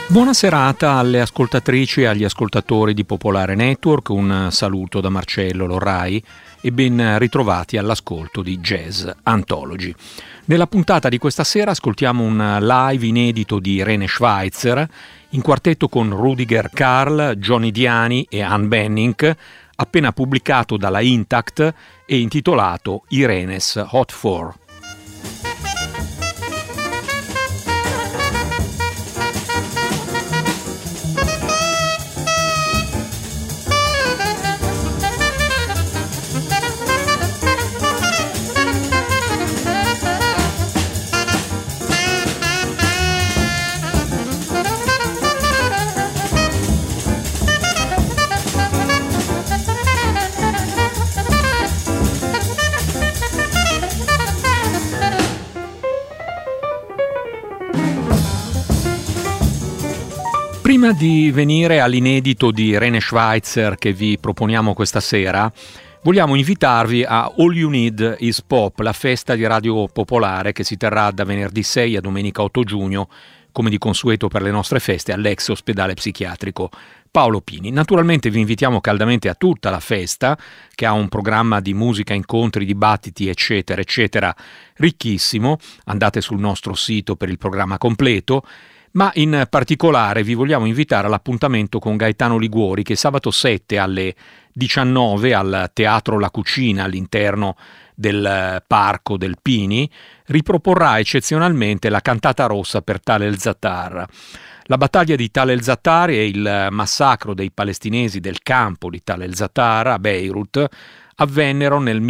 Buona serata alle ascoltatrici e agli ascoltatori di Popolare Network, un saluto da Marcello Lorrai e ben ritrovati all'ascolto di Jazz Anthology. Nella puntata di questa sera ascoltiamo un live inedito di Irene Schweitzer in quartetto con Rudiger Karl, Johnny Diani e Ann Benning, appena pubblicato dalla Intact e intitolato Irene's Hot Four. Prima di venire all'inedito di Irene Schweitzer che vi proponiamo questa sera, vogliamo invitarvi a All You Need Is Pop, la festa di Radio Popolare che si terrà da venerdì 6 a domenica 8 giugno, come di consueto per le nostre feste, all'ex ospedale psichiatrico Paolo Pini. Naturalmente vi invitiamo caldamente a tutta la festa, che ha un programma di musica, incontri, dibattiti, eccetera, eccetera, ricchissimo. Andate sul nostro sito per il programma completo. Ma in particolare vi vogliamo invitare all'appuntamento con Gaetano Liguori che sabato 7 alle 19 al Teatro La Cucina all'interno del Parco del Pini riproporrà eccezionalmente la cantata rossa per Tal el-Zattar. La battaglia di Tal el-Zattar e il massacro dei palestinesi del campo di Tal el-Zattar a Beirut avvennero nel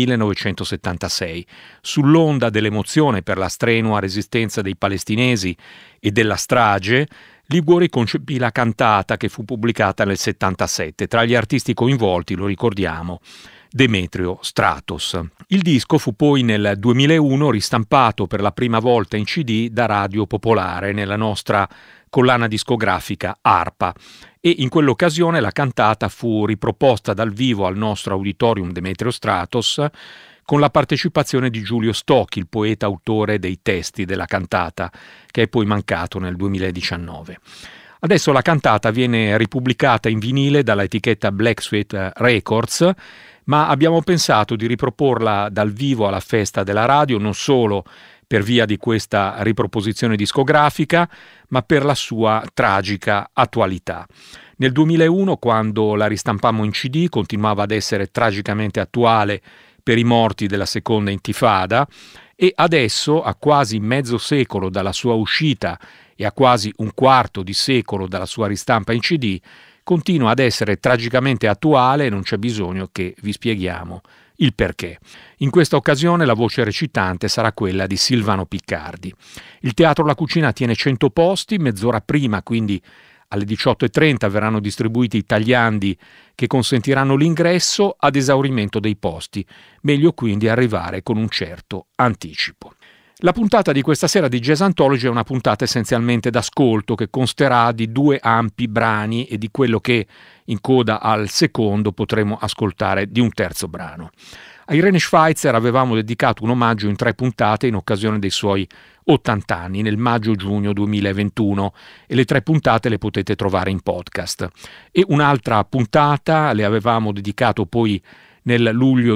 1976. Sull'onda dell'emozione per la strenua resistenza dei palestinesi e della strage, Liguori concepì la cantata che fu pubblicata nel 77. Tra gli artisti coinvolti, lo ricordiamo, Demetrio Stratos. Il disco fu poi nel 2001 ristampato per la prima volta in CD da Radio Popolare nella nostra collana discografica ARPA e in quell'occasione la cantata fu riproposta dal vivo al nostro auditorium Demetrio Stratos con la partecipazione di Giulio Stocchi, il poeta autore dei testi della cantata, che è poi mancato nel 2019. Adesso la cantata viene ripubblicata in vinile dalla etichetta Black Sweat Records, ma abbiamo pensato di riproporla dal vivo alla festa della radio, non solo per via di questa riproposizione discografica, ma per la sua tragica attualità. Nel 2001, quando la ristampammo in CD, continuava ad essere tragicamente attuale per i morti della seconda intifada e adesso, a quasi mezzo secolo dalla sua uscita e a quasi un quarto di secolo dalla sua ristampa in CD, continua ad essere tragicamente attuale e non c'è bisogno che vi spieghiamo il perché. In questa occasione la voce recitante sarà quella di Silvano Piccardi. Il Teatro La Cucina tiene 100 posti, mezz'ora prima, quindi alle 18:30 verranno distribuiti i tagliandi che consentiranno l'ingresso ad esaurimento dei posti. Meglio quindi arrivare con un certo anticipo. La puntata di questa sera di Jazz Anthology è una puntata essenzialmente d'ascolto che consterà di 2 ampi brani e di quello che in coda al secondo potremo ascoltare di un terzo brano. A Irene Schweitzer avevamo dedicato un omaggio in 3 puntate in occasione dei suoi 80 anni nel maggio-giugno 2021 e le 3 puntate le potete trovare in podcast. E un'altra puntata le avevamo dedicato poi nel luglio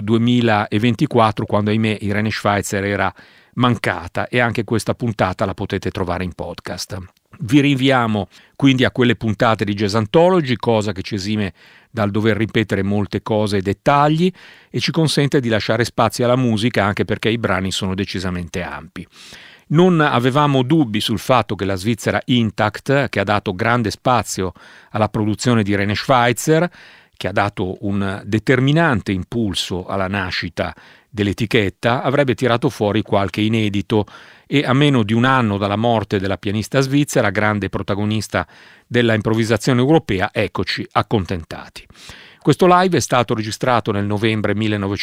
2024 quando ahimè Irene Schweitzer era mancata e anche questa puntata la potete trovare in podcast. Vi rinviamo quindi a quelle puntate di Jazz Anthology, cosa che ci esime dal dover ripetere molte cose e dettagli e ci consente di lasciare spazio alla musica anche perché i brani sono decisamente ampi. Non avevamo dubbi sul fatto che la Svizzera Intact, che ha dato grande spazio alla produzione di Irene Schweitzer, che ha dato un determinante impulso alla nascita dell'etichetta, avrebbe tirato fuori qualche inedito e a meno di un anno dalla morte della pianista svizzera, grande protagonista della improvvisazione europea, eccoci accontentati. Questo live è stato registrato nel novembre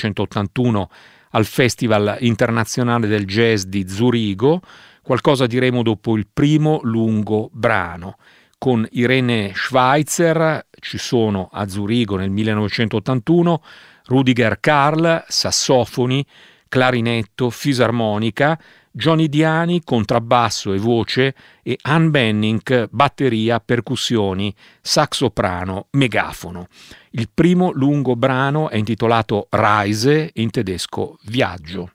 1981 al Festival Internazionale del Jazz di Zurigo, qualcosa diremo dopo il primo lungo brano. Con Irene Schweitzer ci sono a Zurigo nel 1981 Rudiger Karl, sassofoni, clarinetto, fisarmonica, Johnny Diani, contrabbasso e voce, e Ann Benning, batteria, percussioni, sax soprano, megafono. Il primo lungo brano è intitolato Reise, in tedesco Viaggio.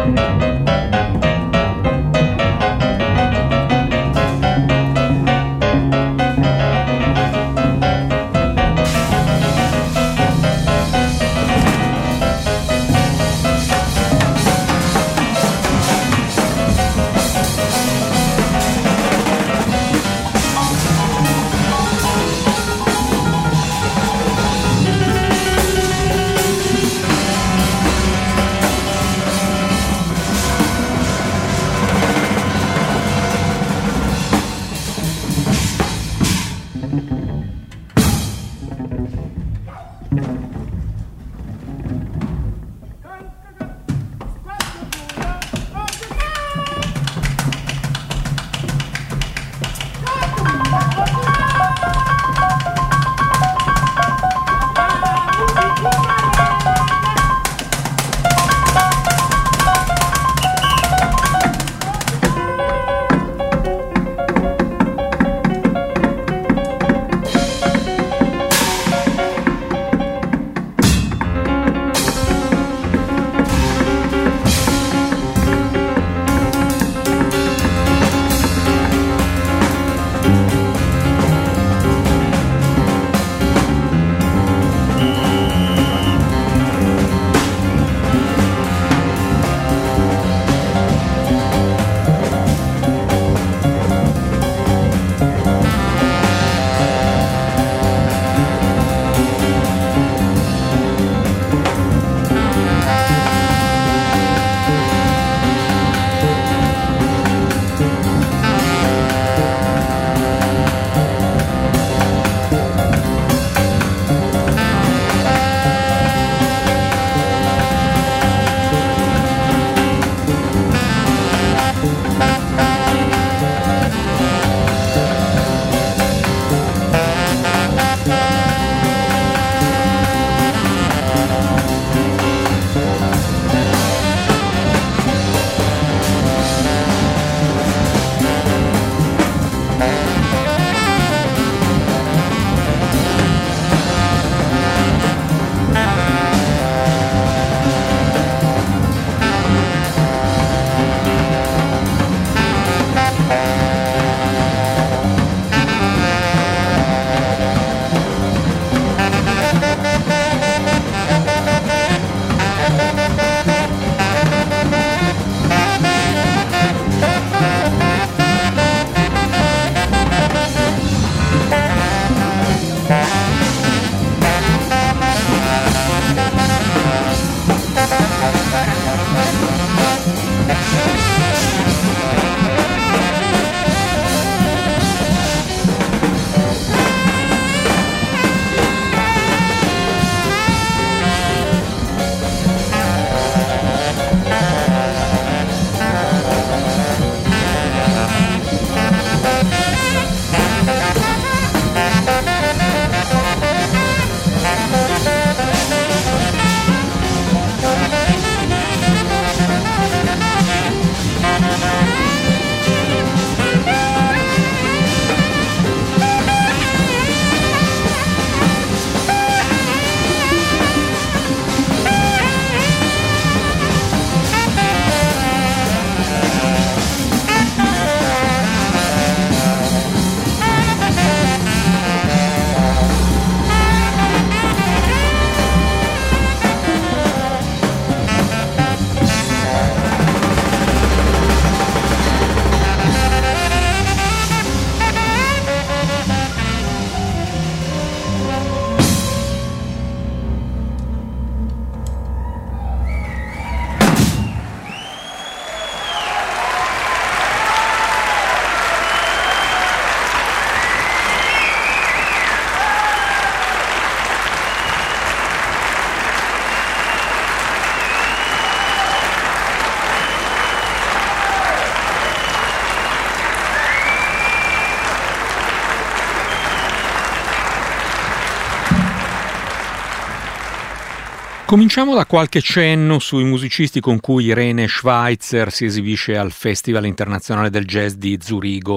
Cominciamo da qualche cenno sui musicisti con cui Irene Schweitzer si esibisce al Festival internazionale del jazz di Zurigo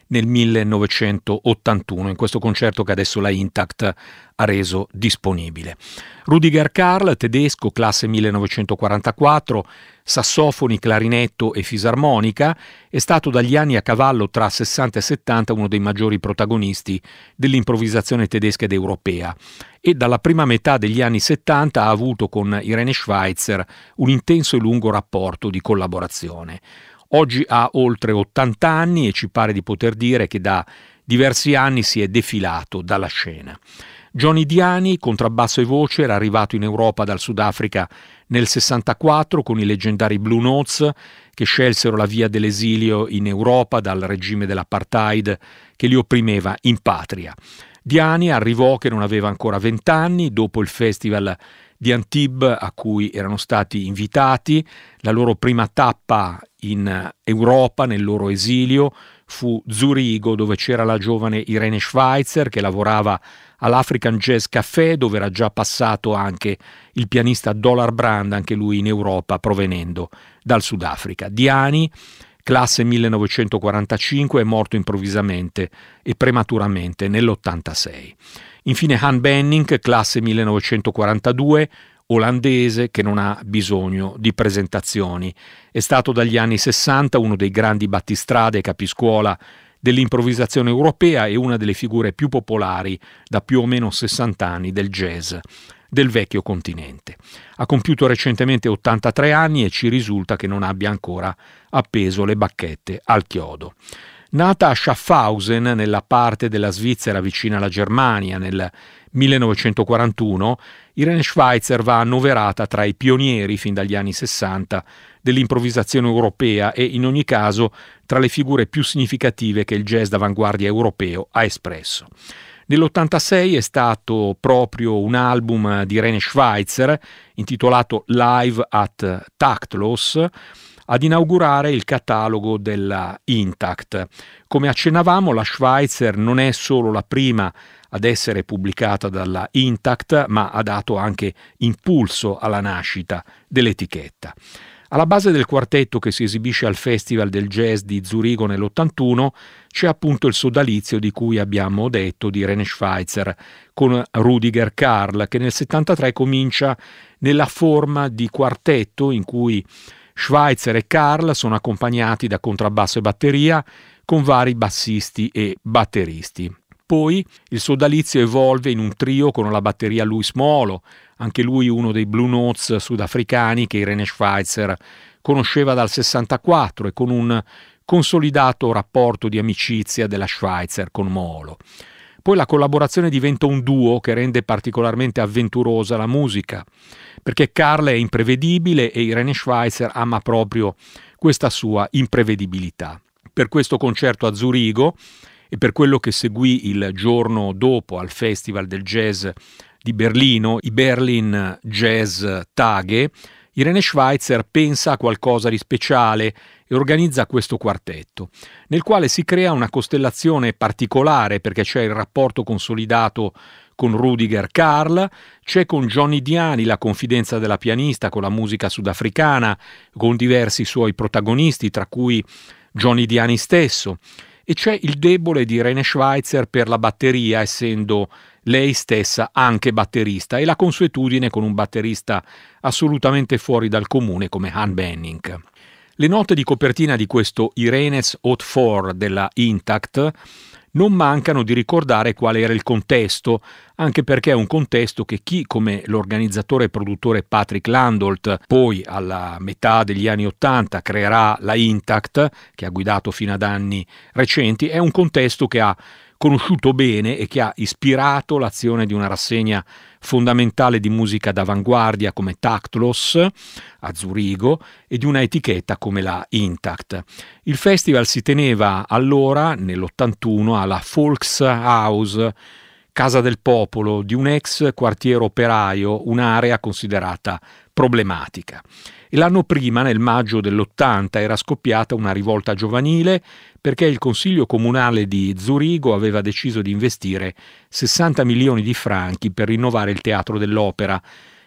nel 1981, in questo concerto che adesso la Intact ha reso disponibile. Rüdiger Karl, tedesco, classe 1944, sassofoni, clarinetto e fisarmonica, è stato dagli anni a cavallo tra 60 e 70 uno dei maggiori protagonisti dell'improvvisazione tedesca ed europea e dalla prima metà degli anni 70 ha avuto con Irene Schweitzer un intenso e lungo rapporto di collaborazione. Oggi ha oltre 80 anni e ci pare di poter dire che da diversi anni si è defilato dalla scena. Johnny Diani, contrabbasso e voce, era arrivato in Europa dal Sudafrica nel 64 con i leggendari Blue Notes che scelsero la via dell'esilio in Europa dal regime dell'apartheid che li opprimeva in patria. Diani arrivò che non aveva ancora 20 anni, dopo il festival di Antibes a cui erano stati invitati. La loro prima tappa in Europa, nel loro esilio, fu Zurigo, dove c'era la giovane Irene Schweitzer che lavorava all'African Jazz Café, dove era già passato anche il pianista Dollar Brand, anche lui in Europa provenendo dal Sudafrica. Diani, classe 1945, è morto improvvisamente e prematuramente nell'86. Infine Han Benning, classe 1942, olandese che non ha bisogno di presentazioni. È stato dagli anni 60 uno dei grandi battistrade e capiscuola dell'improvvisazione europea e una delle figure più popolari da più o meno 60 anni del jazz del vecchio continente. Ha compiuto recentemente 83 anni e ci risulta che non abbia ancora appeso le bacchette al chiodo. Nata a Schaffhausen, nella parte della Svizzera vicina alla Germania, nel 1941, Irene Schweitzer va annoverata tra i pionieri fin dagli anni 60 dell'improvvisazione europea e in ogni caso tra le figure più significative che il jazz d'avanguardia europeo ha espresso. Nell'86 è stato proprio un album di Irene Schweitzer intitolato Live at Taktlos ad inaugurare il catalogo della Intact. Come accennavamo, la Schweitzer non è solo la prima ad essere pubblicata dalla Intact, ma ha dato anche impulso alla nascita dell'etichetta. Alla base del quartetto che si esibisce al Festival del Jazz di Zurigo nell'81 c'è appunto il sodalizio di cui abbiamo detto di Irene Schweitzer con Rüdiger Karl, che nel 73 comincia nella forma di quartetto in cui Schweitzer e Karl sono accompagnati da contrabbasso e batteria con vari bassisti e batteristi. Poi il sodalizio evolve in un trio con la batteria Luis Molo, anche lui uno dei Blue Notes sudafricani che Irene Schweitzer conosceva dal 64 e con un consolidato rapporto di amicizia della Schweitzer con Molo. Poi la collaborazione diventa un duo che rende particolarmente avventurosa la musica, perché Karl è imprevedibile e Irene Schweitzer ama proprio questa sua imprevedibilità. Per questo concerto a Zurigo e per quello che seguì il giorno dopo al Festival del Jazz di Berlino, i Berlin Jazz Tage, Irene Schweitzer pensa a qualcosa di speciale e organizza questo quartetto, nel quale si crea una costellazione particolare perché c'è il rapporto consolidato con Rüdiger Karl, c'è con Johnny Diani la confidenza della pianista con la musica sudafricana, con diversi suoi protagonisti, tra cui Johnny Diani stesso, e c'è il debole di Irene Schweitzer per la batteria, essendo lei stessa anche batterista, e la consuetudine con un batterista assolutamente fuori dal comune come Han Benning. Le note di copertina di questo Irene's Haute Four della Intact non mancano di ricordare qual era il contesto, anche perché è un contesto che chi, come l'organizzatore e produttore Patrick Landolt, poi alla metà degli anni '80 creerà la Intact, che ha guidato fino ad anni recenti, è un contesto che ha conosciuto bene e che ha ispirato l'azione di una rassegna fondamentale di musica d'avanguardia come Taktlos a Zurigo e di una etichetta come la Intact. Il festival si teneva allora, nell'81, alla Volkshaus, Casa del Popolo, di un ex quartiere operaio, un'area considerata problematica. E l'anno prima, nel maggio dell'80, era scoppiata una rivolta giovanile perché il Consiglio Comunale di Zurigo aveva deciso di investire 60 milioni di franchi per rinnovare il Teatro dell'Opera,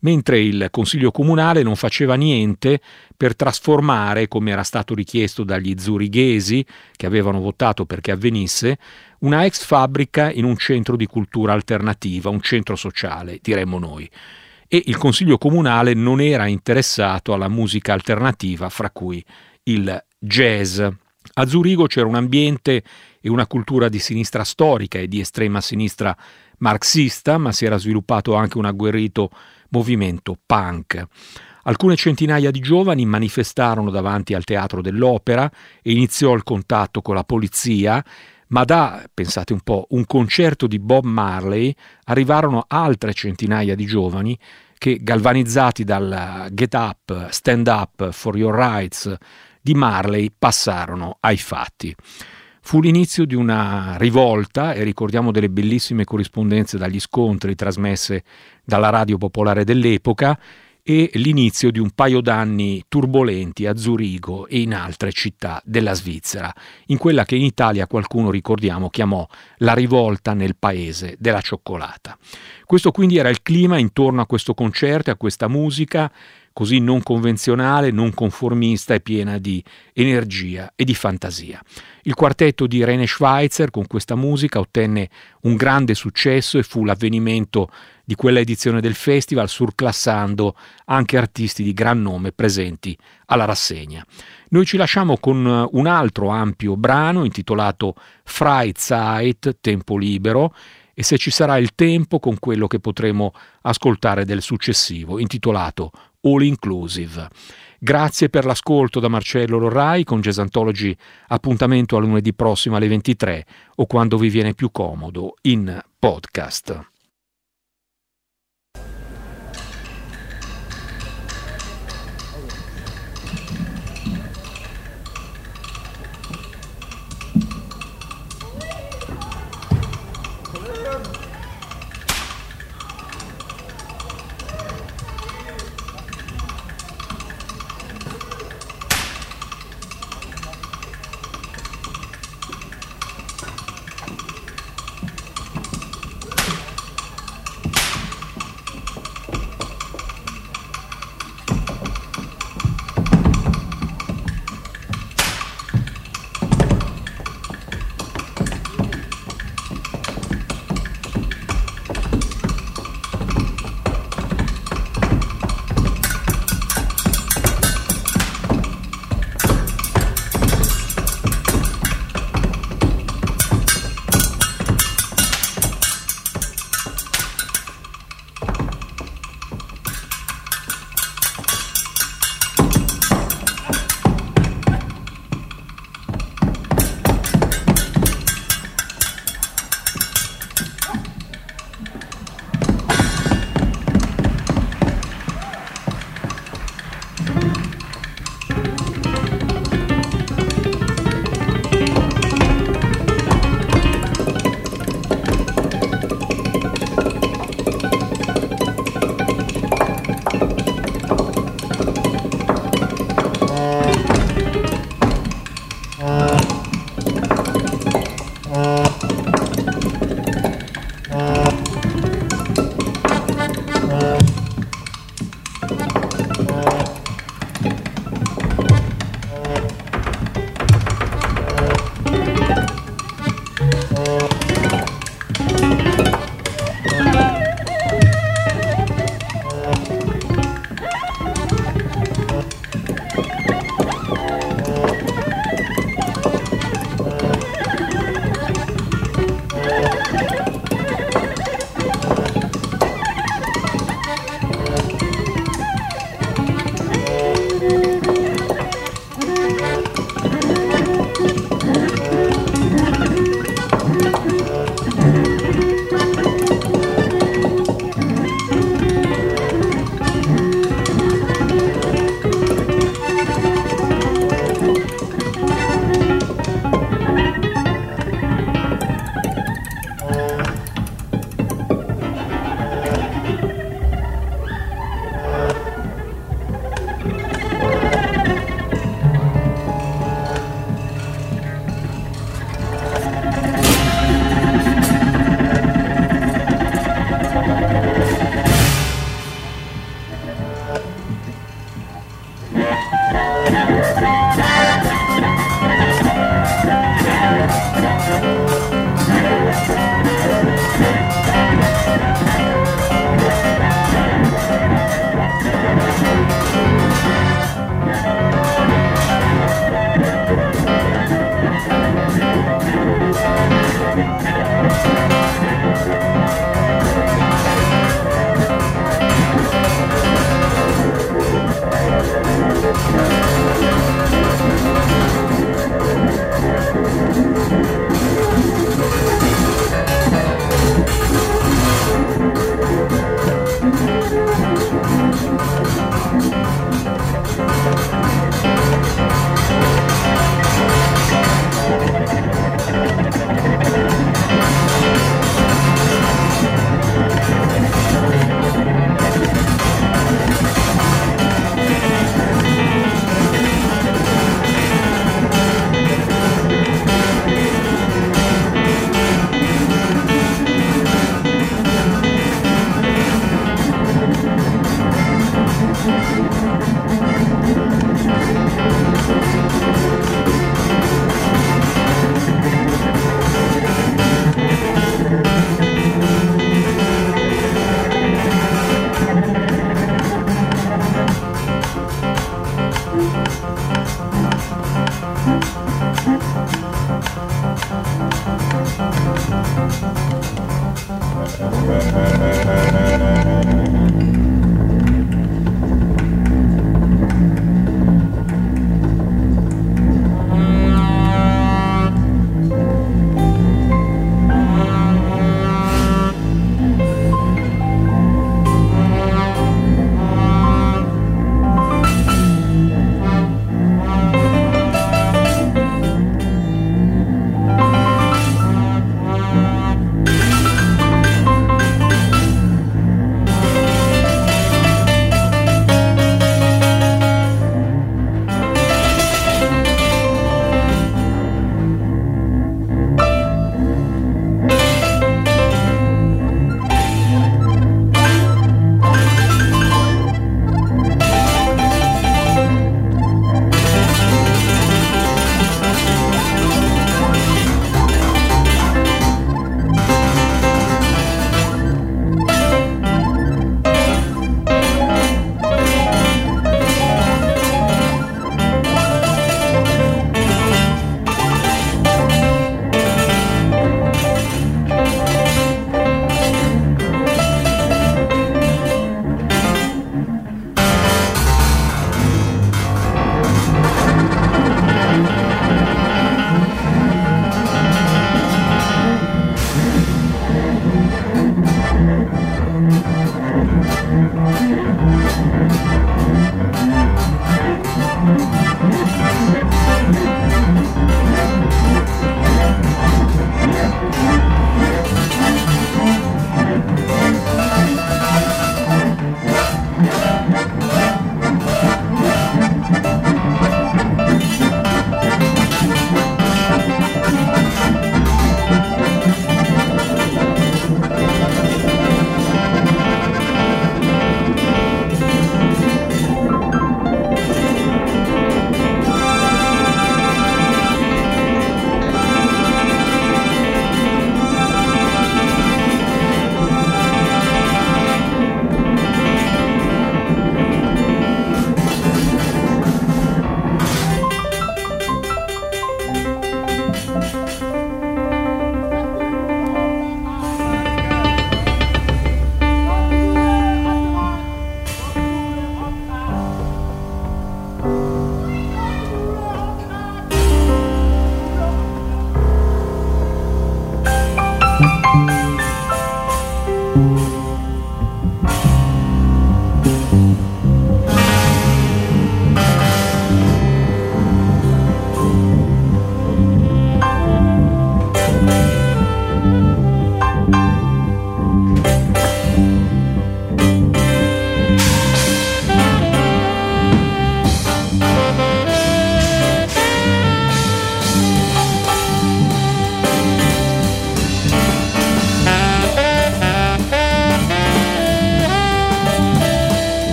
mentre il Consiglio Comunale non faceva niente per trasformare, come era stato richiesto dagli zurighesi, che avevano votato perché avvenisse, una ex fabbrica in un centro di cultura alternativa, un centro sociale, diremmo noi. E il Consiglio Comunale non era interessato alla musica alternativa, fra cui il jazz. A Zurigo c'era un ambiente e una cultura di sinistra storica e di estrema sinistra marxista, ma si era sviluppato anche un agguerrito movimento punk. Alcune centinaia di giovani manifestarono davanti al Teatro dell'Opera e iniziò il contatto con la polizia, ma da, pensate un po', un concerto di Bob Marley arrivarono altre centinaia di giovani che, galvanizzati dal Get Up, Stand Up for Your Rights di Marley, passarono ai fatti. Fu l'inizio di una rivolta, e ricordiamo delle bellissime corrispondenze dagli scontri trasmesse dalla radio popolare dell'epoca, e l'inizio di un paio d'anni turbolenti a Zurigo e in altre città della Svizzera, in quella che in Italia qualcuno, ricordiamo, chiamò la rivolta nel paese della cioccolata. Questo quindi era il clima intorno a questo concerto e a questa musica così non convenzionale, non conformista e piena di energia e di fantasia. Il quartetto di Rene Schweitzer con questa musica ottenne un grande successo e fu l'avvenimento di quella edizione del festival, surclassando anche artisti di gran nome presenti alla rassegna. Noi ci lasciamo con un altro ampio brano intitolato Freizeit, tempo libero, e se ci sarà il tempo con quello che potremo ascoltare del successivo, intitolato All Inclusive. Grazie per l'ascolto da Marcello Lorrai con Jazz Anthology, appuntamento a lunedì prossimo alle 23 o quando vi viene più comodo in podcast.